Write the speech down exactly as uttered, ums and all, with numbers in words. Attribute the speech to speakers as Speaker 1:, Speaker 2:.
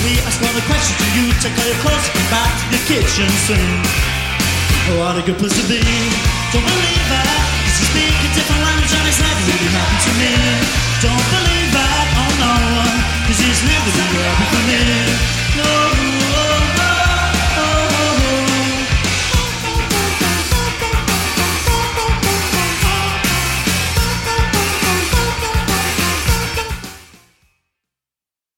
Speaker 1: he asked all the questions to you. Take all your clothes, get back to the kitchen sink. Oh, what a good place to be. Don't believe that, cause you speak a different language and it's never really happened to me. Don't believe that, oh no, cause it's never really happened for me. No,